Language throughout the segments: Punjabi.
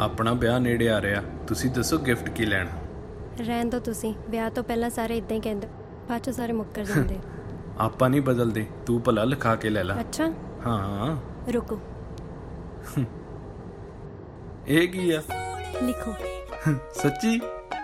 ਆਪਣਾ ਵਿਆਹ ਨੇੜੇ ਆ ਰਿਹਾ, ਤੁਸੀਂ ਦੱਸੋ ਗਿਫਟ ਕੀ ਲੈਣਾ? ਰਹਿਣ ਦੋ ਤੁਸੀਂ, ਵਿਆਹ ਤੋਂ ਪਹਿਲਾਂ ਸਾਰੇ ਇਦਾਂ ਹੀ ਕਹਿੰਦੇ, ਬਾਅਦ ਚੋਂ ਸਾਰੇ ਮੁੱਕਰ ਜਾਂਦੇ। ਆਪਾਂ ਨਹੀਂ ਬਦਲਦੇ, ਤੂੰ ਭਲਾ ਲਿਖਾ ਕੇ ਲੈ ਲਾ। ਅੱਛਾ ਹਾਂ ਰੁਕੋ, ਇਹ ਕੀ ਆ? ਲਿਖੋ। ਸੱਚੀ?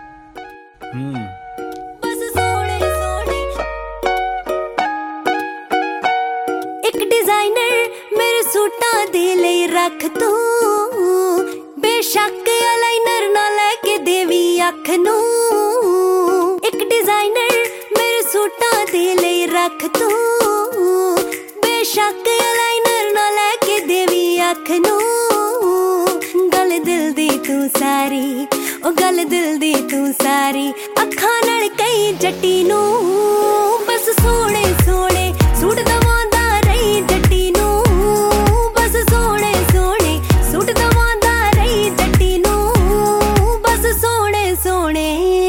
ਇੱਕ ਡਿਜ਼ਾਈਨਰ ਮੇਰੇ ਸੂਟਾਂ ਦੇ ਲਈ ਰੱਖ ਤੂੰ, ਬੇਸ਼ੱਕ ਅਲਾਈਨਰ ਨਾ ਲੈ ਕੇ ਦੇਵੀ ਅੱਖ ਨੂੰ। ਇੱਕ ਡਿਜ਼ਾਈਨਰ ਮੇਰੇ ਸੂਟਾਂ ਦੇ ਲਈ ਰੱਖ ਤੂੰ, ਬੇਸ਼ੱਕ ਅਲਾਈਨਰ ਨਾ ਲੈ ਕੇ ਦੇਵੀ ਅੱਖ ਨੂੰ। ਗੱਲ ਦਿਲ ਦੀ ਤੂੰ ਸਾਰੀ, ਉਹ ਗੱਲ ਦਿਲ ਦੀ ਤੂੰ ਸਾਰੀ, ਅੱਖਾਂ ਨਾਲ ਕਈ ਜੱਟੀ ਨੂੰ ਬਸ ਸੋਹਣੇ ਸੋਹਣੇ ਸੂਟ ਦਵਾਉਂਦਾ ਰਹੀ ਜੱਟੀ ਨੂੰ। ਬਸ ਸੋਹਣੇ ਸੋਹਣੇ ਸੂਟ ਦਵਾਉਂਦਾ ਰਹੀ ਜੱਟੀ ਨੂੰ, ਬਸ ਸੋਹਣੇ ਸੋਹਣੇ।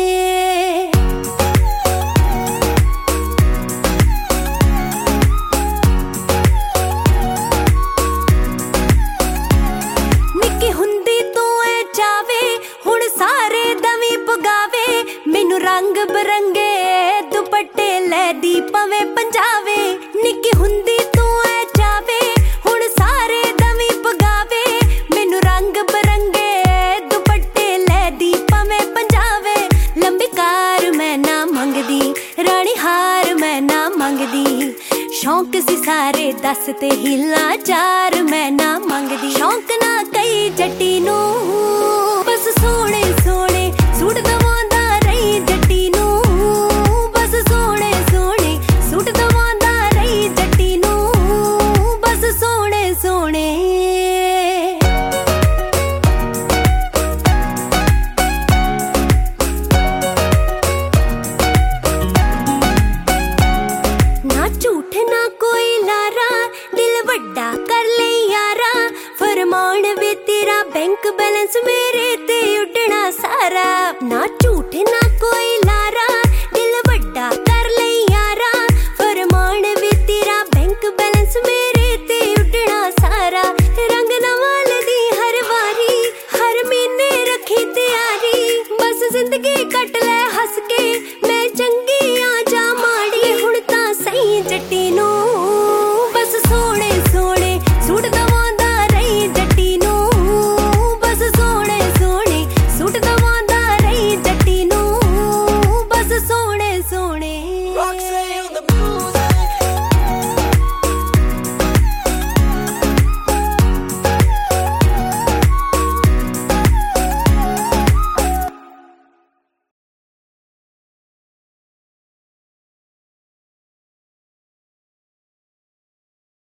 ਨਿੱਕੀ ਹੁੰਦੀ ਤੂੰ ਐ ਚਾਵੇ, ਹੁਣ ਸਾਰੇ ਦਵੀਂ ਪੁਗਾਵੇ, ਮੈਨੂੰ ਰੰਗ ਬਰੰਗੇ ਦੁਪੱਟੇ ਲੈ ਦੀ ਪਵੇਂ ਪੰਜਾਵੇ। ਨਿੱਕੀ ਹੁੰਦੀ ਤੂੰ ਐ ਚਾਵੇ, ਹੁਣ ਸਾਰੇ ਦਵੀਂ ਪੁਗਾਵੇ, ਮੈਨੂੰ ਰੰਗ ਬਰੰਗੇ ਦੁਪੱਟੇ ਲੈ ਦੀ ਪਵੇਂ ਪੰਜਾਵੇ। ਲੰਬੀ ਕਾਰ ਮੈਂ ਨਾ ਮੰਗਦੀ, ਰਾਣੀ ਹਾਰ ਮੈਂ ਨਾ ਮੰਗਦੀ, ਸ਼ੌਂਕ ਸੀ ਸਾਰੇ ਦੱਸ ਤੇ ਹੀਲਾ ਚਾਰ ਮੈਂ ਨਾ ਮੰਗਦੀ। ਸ਼ੌਂਕ ਨਾ ਕਈ ਜੱਟੀ ਨੂੰ